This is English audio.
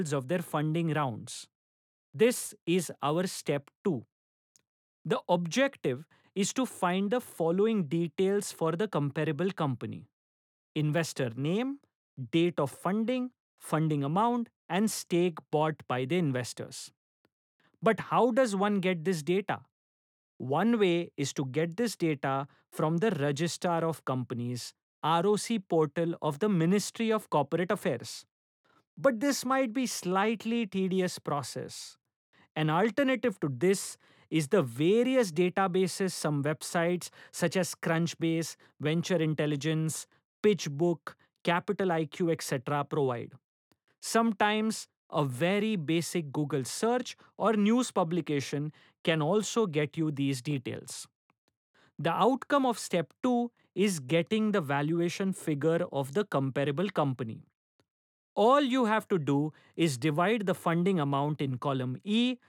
of their funding rounds. This is our step 2. The objective is to find the following details for the comparable company: investor name, date of funding, funding amount, and stake bought by the investors. But how does one get this data? One way is to get this data from the Registrar of Companies ROC portal of the Ministry of Corporate Affairs. But this might be slightly tedious process. An alternative to this is the various databases some websites such as Crunchbase, Venture Intelligence, PitchBook, Capital IQ, etc. provide. Sometimes a very basic Google search or news publication can also get you these details. The outcome of step 2 is getting the valuation figure of the comparable company. All you have to do is divide the funding amount in column E